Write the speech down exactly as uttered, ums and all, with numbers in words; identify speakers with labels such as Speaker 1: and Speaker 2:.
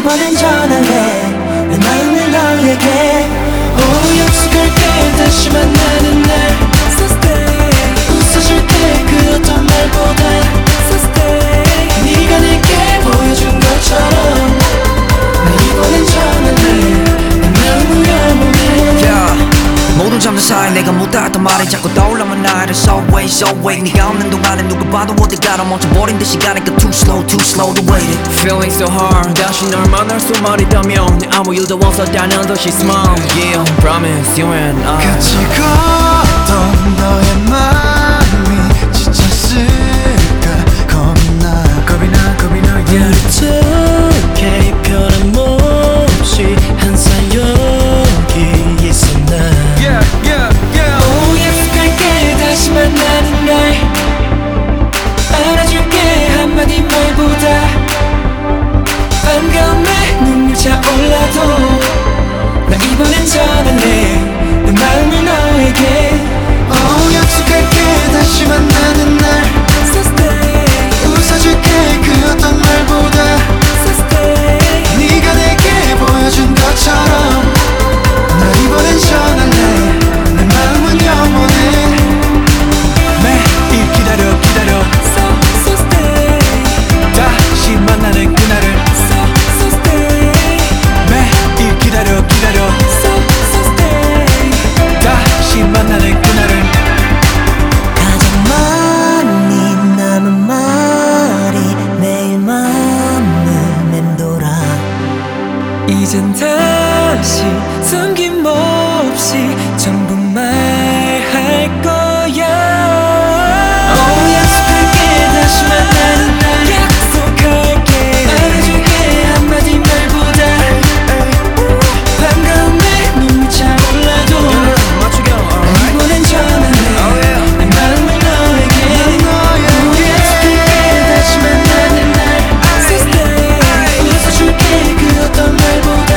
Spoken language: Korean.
Speaker 1: 이번엔 전할래 내 마음을 너에게 오 약속할게 다시 만나는 날 So stay 웃어줄게 그 어떤 말보다 So stay 네가 내게 보여준 것처럼 나 이번엔 전할래 내 마음을 영원해
Speaker 2: yeah. 모두 잠든 사이 내가 못했던 말이 자꾸 떠올라만 나를 So wait so wait 네가 없는 동안에 누가 봐도 어딜 가라 멈춰버린 듯 시간이니까 Too slow too slow to wait it
Speaker 3: Feeling so hard 다시 널 만날 수만 있다면 내 아무 일도 없었다는 듯이 smile Yeah promise you and I
Speaker 4: 같이 걷던 너의 마음이 지쳤을까 겁이 나 겁이 나 겁이 나 yeah.
Speaker 1: 어떻게 변함 없이 항상 여기 있어 나
Speaker 4: Yeah, yeah, yeah.
Speaker 1: 오 약속할게 다시 만나는 날 안아줄게 한마디 말보다 반가움에 눈물 차올라도 나 이번엔 전할래 내 마음을 너에게
Speaker 4: 오 약속할게 다시 만나는 날
Speaker 1: So stay
Speaker 4: 웃어줄게 그 어떤 말보다
Speaker 1: So stay
Speaker 4: 네가 내게 보여준 것처럼 나 이번엔 전할래 내 마음은 영원해 매일 기다려 기다려
Speaker 1: So so stay
Speaker 4: 다시 만나는 그날을
Speaker 1: So so stay
Speaker 4: 매일 기다려 기다려
Speaker 1: So so stay
Speaker 4: 다시 만나는 그날을
Speaker 1: 가장 많이 남은 말이 매일 마음을 맴돌아 이젠 다시 숨김없이 전부 말할 거야 오 약속할게 다시 만나는 날 약속할게 안아줄게 한마디 말보다 반가움에 눈물 차올라도
Speaker 3: 맞추겨 alright
Speaker 1: 이번엔 전할래 내 마음을 너에게 오 약속할게 다시 만나는 날 So stay 웃어줄게 그 어떤 말보다